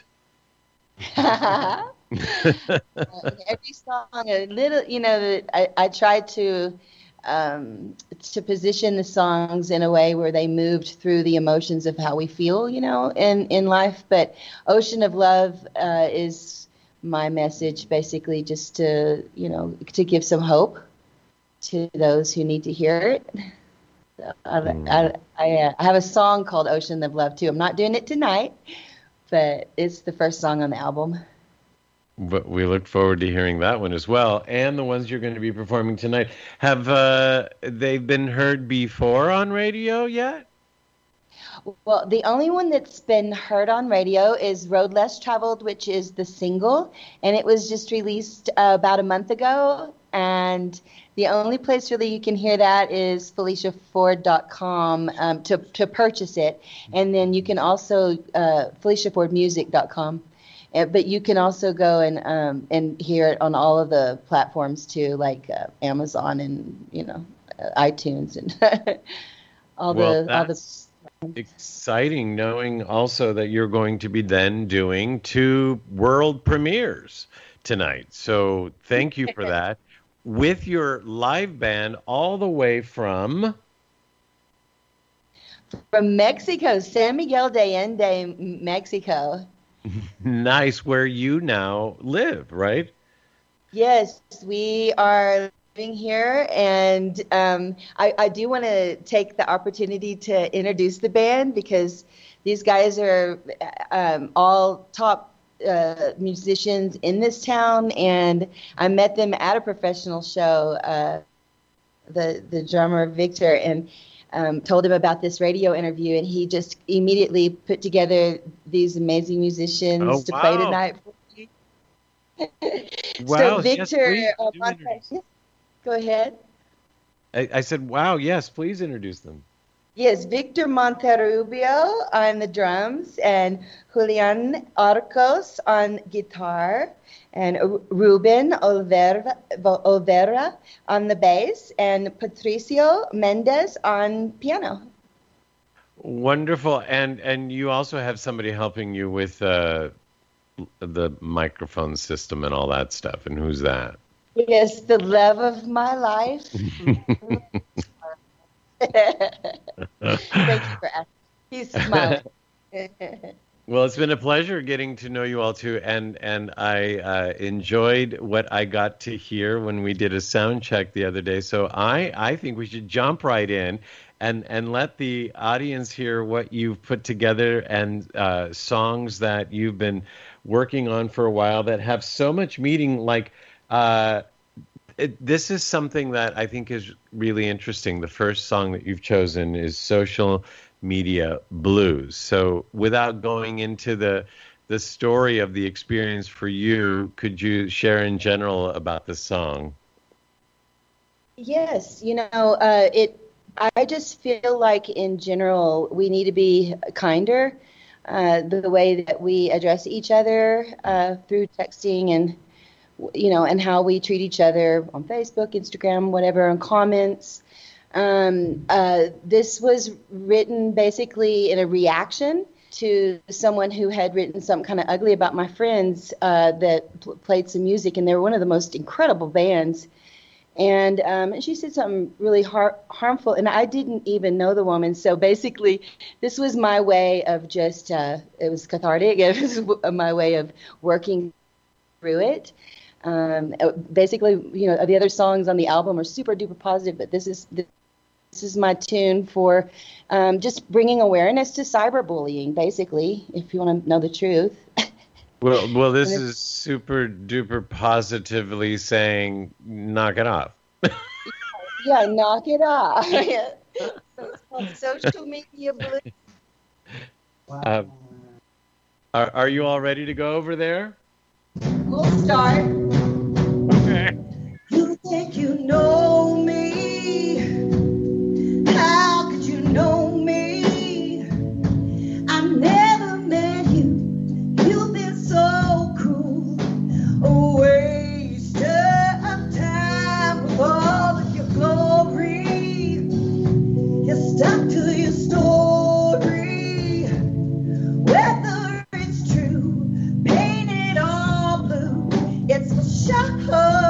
uh, every song a little, you know, I, I try to um, to position the songs in a way where they moved through the emotions of how we feel, you know, in, in life. But Ocean of Love uh, is my message, basically just to, you know, to give some hope to those who need to hear it. So I, I, I, uh, I have a song called Ocean of Love, too. I'm not doing it tonight, but it's the first song on the album. But we look forward to hearing that one as well, and the ones you're going to be performing tonight. Have uh, they been heard before on radio yet? Well, the only one that's been heard on radio is Road Less Traveled, which is the single, and it was just released uh, about a month ago. And the only place really you can hear that is felicia ford dot com um, to, to purchase it. And then you can also, uh, felicia ford music dot com. Uh, but you can also go and um, and hear it on all of the platforms too, like uh, Amazon and, you know, uh, iTunes and all well, the all the. Exciting, knowing also that you're going to be then doing two world premieres tonight. So thank you for that. With your live band all the way from... From Mexico, San Miguel de Allende, Mexico. Nice, where you now live, right? Yes, we are living here, and um, I, I do want to take the opportunity to introduce the band because these guys are um, all top uh, musicians in this town, and I met them at a professional show, uh, the, the drummer Victor, and um, told him about this radio interview, and he just immediately put together these amazing musicians oh, to wow. play tonight for me. Wow, so Victor, yes, uh, Montes, go ahead. I, I said, wow, yes, please introduce them. Yes, Victor Monterrubio on the drums, and Julian Arcos on guitar, and Ruben Olvera, Olvera on the bass, and Patricio Mendez on piano. Wonderful. And and you also have somebody helping you with uh, the microphone system and all that stuff. And who's that? Yes, the love of my life. Thank you for asking. He's smiling. Well, it's been a pleasure getting to know you all too, and and I uh, enjoyed what I got to hear when we did a sound check the other day. So I I think we should jump right in and and let the audience hear what you've put together and uh, songs that you've been working on for a while that have so much meaning. Like uh, it, this is something that I think is really interesting. The first song that you've chosen is Social Media Blues. So without going into the the story of the experience for you, could you share in general about the song? Yes, you know, uh, it. I just feel like in general we need to be kinder. Uh, the way that we address each other uh, through texting and, you know, and how we treat each other on Facebook, Instagram, whatever, on comments. Um, uh, this was written basically in a reaction to someone who had written something kind of ugly about my friends uh, that pl- played some music, and they were one of the most incredible bands. And, um, and she said something really har- harmful, and I didn't even know the woman. So basically, this was my way of just, uh, it was cathartic. It was my way of working through it. Um, basically, you know, the other songs on the album are super duper positive, but this is this is my tune for um, just bringing awareness to cyberbullying, basically, if you want to know the truth. Well, well, this is super duper positively saying, knock it off. Yeah, knock it off. So it's called Social Media Blues. Wow. Uh, are, are you all ready to go over there? We'll start. Okay. You think you know me? How could you know me? I never met you. You've been so cruel. A waste of time with all of your glory. You're stuck to your story. Whether it's true, paint it all blue. It's for show.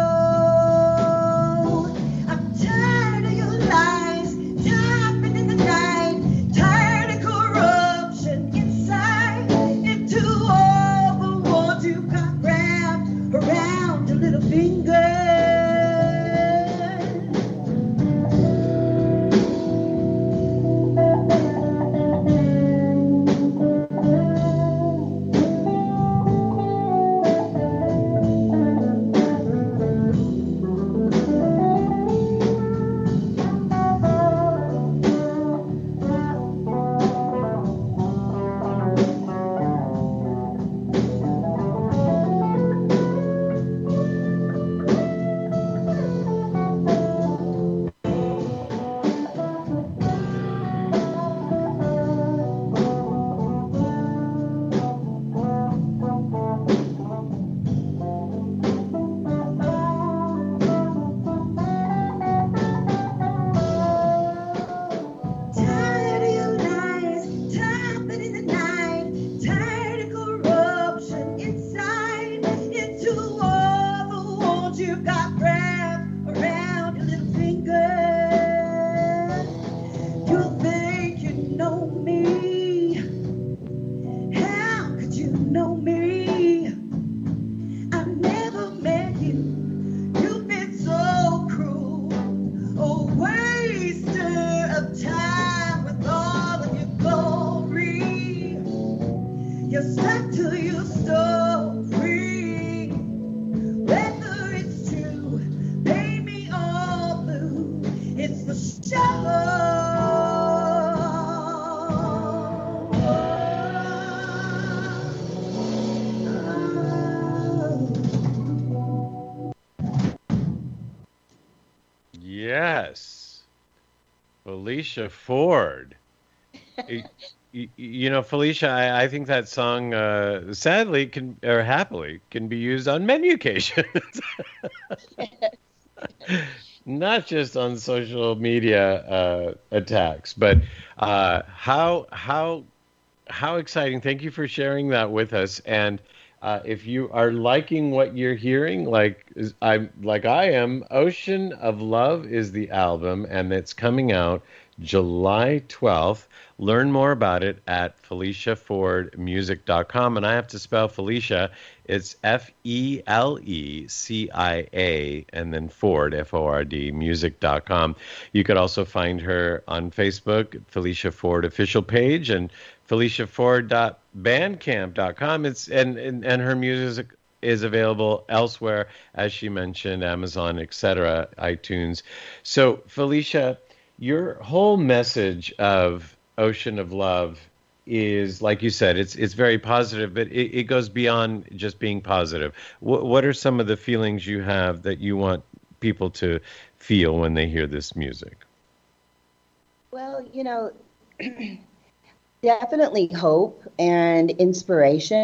I'm tired of your lies, jumping in the night, tired of corruption inside, into all the ones you got wrapped around your little finger. Tired of your lies, jumping in the night, tired of corruption inside, into all the ones you got wrapped around your little finger. You think you know me? How could you know me? I never met you. You've been so cruel, a waster of time with all of your glory. You're stuck to your story. Whether it's true, paint me all blue. It's the show. Yes. Felipo Felicia Ford. you, you, you know, Felicia, I, I think that song, uh, sadly, can or happily, can be used on many occasions. Not just on social media uh, attacks, but uh, how how how exciting! Thank you for sharing that with us. And uh, if you are liking what you're hearing, like I like I am, Ocean of Love is the album, and it's coming out July twelfth. Learn more about it at felicia ford music dot com. And I have to spell Felicia. It's F E L E C I A and then Ford, F O R D, music dot com. You could also find her on Facebook, Felicia Ford official page, and felicia ford dot bandcamp dot com. It's and, and, and her music is available elsewhere, as she mentioned, Amazon, et cetera, iTunes. So, Felicia, your whole message of Ocean of Love is, like you said, it's it's very positive, but it, it goes beyond just being positive. What, what are some of the feelings you have that you want people to feel when they hear this music? Well, you know, definitely hope and inspiration.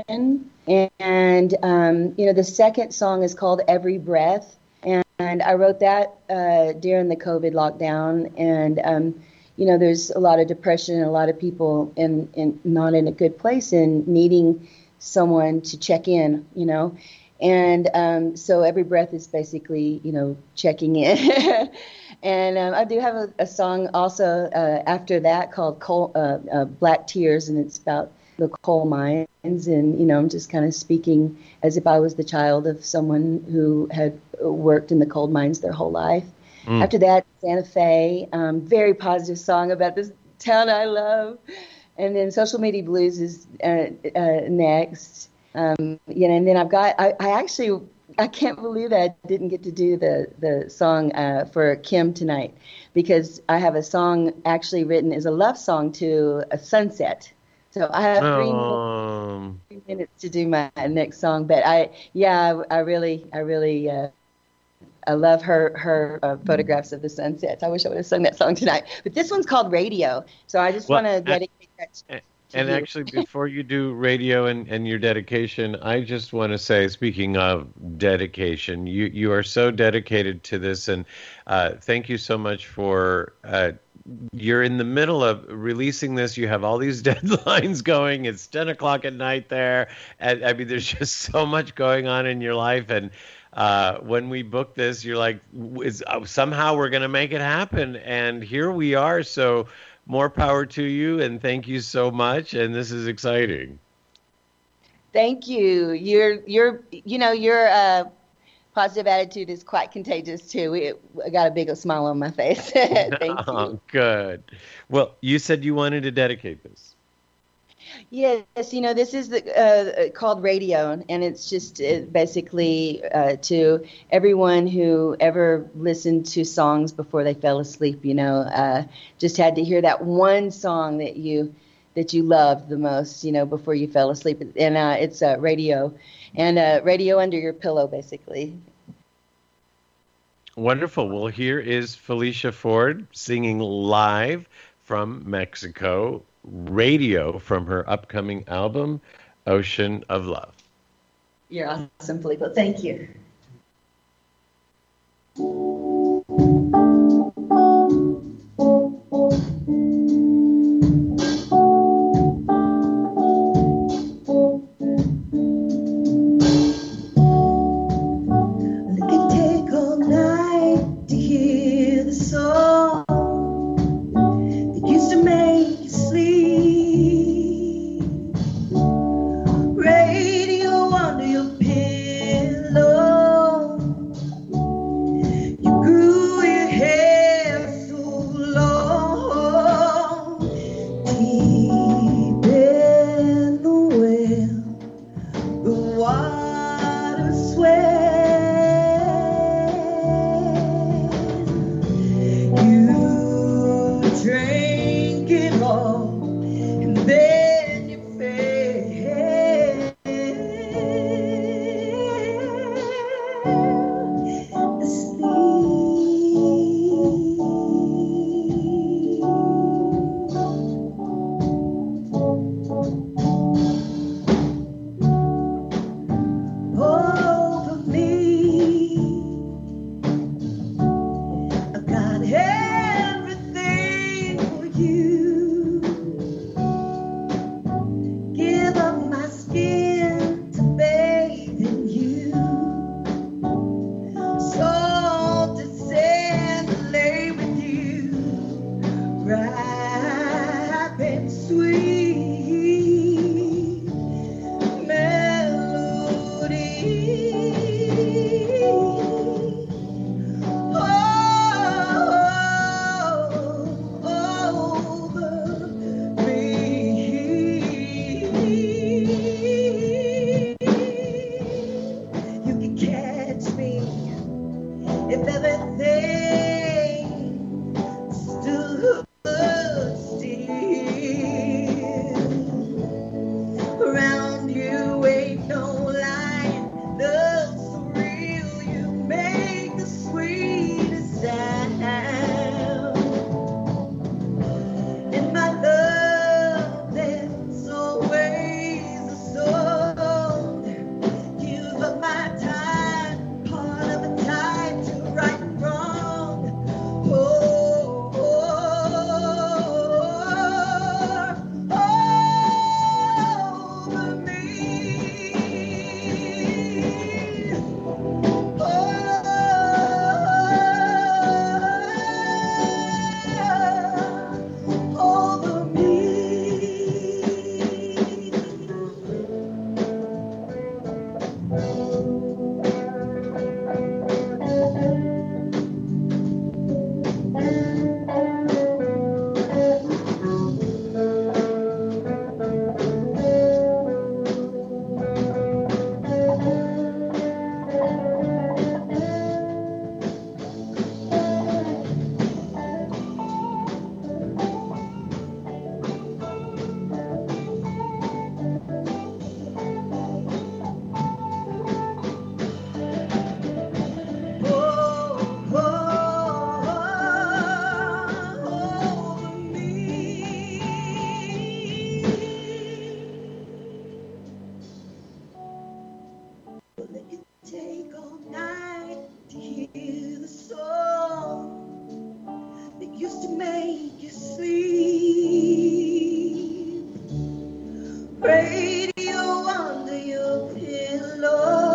And, um, you know, the second song is called Every Breath. And, and I wrote that uh, during the COVID lockdown. And, um, you know, there's a lot of depression and a lot of people in, in not in a good place and needing someone to check in, you know. And um, so Every Breath is basically, you know, checking in. And um, I do have a, a song also uh, after that called coal, uh, uh, Black Tears, and it's about the coal mines. And, you know, I'm just kind of speaking as if I was the child of someone who had worked in the coal mines their whole life. Mm. After that, Santa Fe, um, very positive song about this town I love. And then Social Media Blues is uh, uh, next. Um, you know, and then I've got, I, I actually, I can't believe that I didn't get to do the, the song uh, for Kim tonight, because I have a song actually written as a love song to a sunset. So I have three, um. three minutes to do my next song. But I, yeah, I, I really, I really, uh, I love her her uh, photographs of the sunsets. I wish I would have sung that song tonight. But this one's called Radio. So I just well, want to dedicate that to And you. Actually, before you do Radio and, and your dedication, I just want to say, speaking of dedication, you, you are so dedicated to this. And uh, thank you so much for, uh, you're in the middle of releasing this. You have all these deadlines going. It's ten o'clock at night there. And I mean, there's just so much going on in your life. And Uh, when we booked this, you're like, it's, uh, somehow we're going to make it happen. And here we are. So more power to you. And thank you so much. And this is exciting. Thank you. You're, you're, you know, your uh, positive attitude is quite contagious too. We, I got a big smile on my face. Thank you. Oh, good. Well, you said you wanted to dedicate this. Yes, you know, this is the, uh, called Radio, and it's just uh, basically uh, to everyone who ever listened to songs before they fell asleep, you know, uh, just had to hear that one song that you that you loved the most, you know, before you fell asleep. And uh, it's uh, Radio, and uh, Radio under your pillow, basically. Wonderful. Well, here is Felicia Ford singing live from Mexico. Radio from her upcoming album, Ocean of Love. You're awesome, Filippo. Thank you. It can take all night to hear the song that used to make you sleep. Radio under your pillow. Will let you take all night to hear the song that used to make you sleep. Radio under your pillow.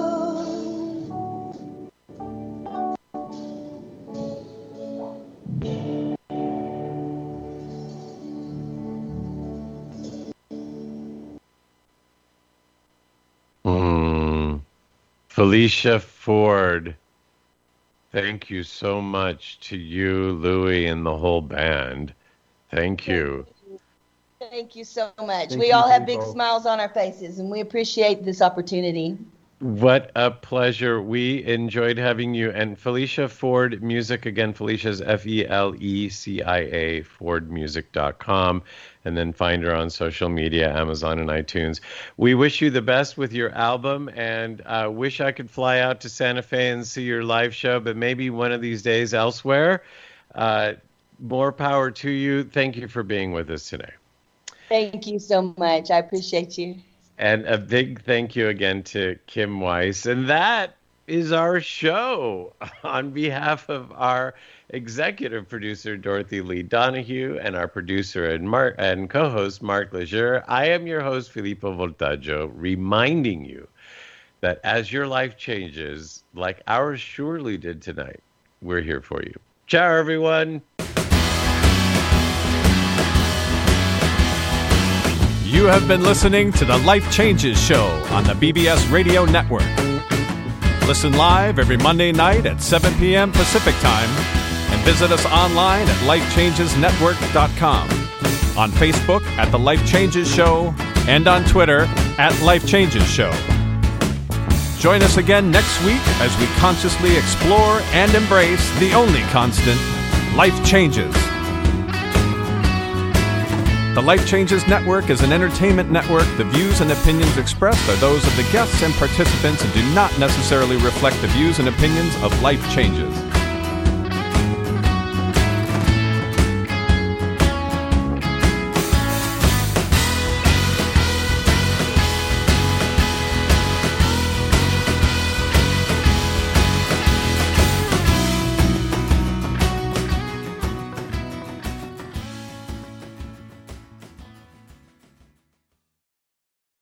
Mm. Felicia Ford, thank you so much to you, Louie, and the whole band. Thank you. Thank you so much. Thank we you, all have big Filippo. smiles on our faces, and we appreciate this opportunity. What a pleasure. We enjoyed having you. And Felicia Ford Music, again, Felicia's F E L E C I A, ford music dot com. And then find her on social media, Amazon and iTunes. We wish you the best with your album, and uh, wish I could fly out to Santa Fe and see your live show, but maybe one of these days elsewhere. Uh, more power to you. Thank you for being with us today. Thank you so much. I appreciate you. And a big thank you again to Kim Weiss. And that is our show. On behalf of our executive producer, Dorothy Lee Donahue, and our producer and, Mar- and co-host, Mark Leger, I am your host, Filippo Voltaggio, reminding you that as your life changes, like ours surely did tonight, we're here for you. Ciao, everyone. You have been listening to the Life Changes Show on the B B S Radio Network. Listen live every Monday night at seven p.m. Pacific Time and visit us online at life changes network dot com, on Facebook at The Life Changes Show, and on Twitter at Life Changes Show. Join us again next week as we consciously explore and embrace the only constant, life changes. The Life Changes Network is an entertainment network. The views and opinions expressed are those of the guests and participants and do not necessarily reflect the views and opinions of Life Changes.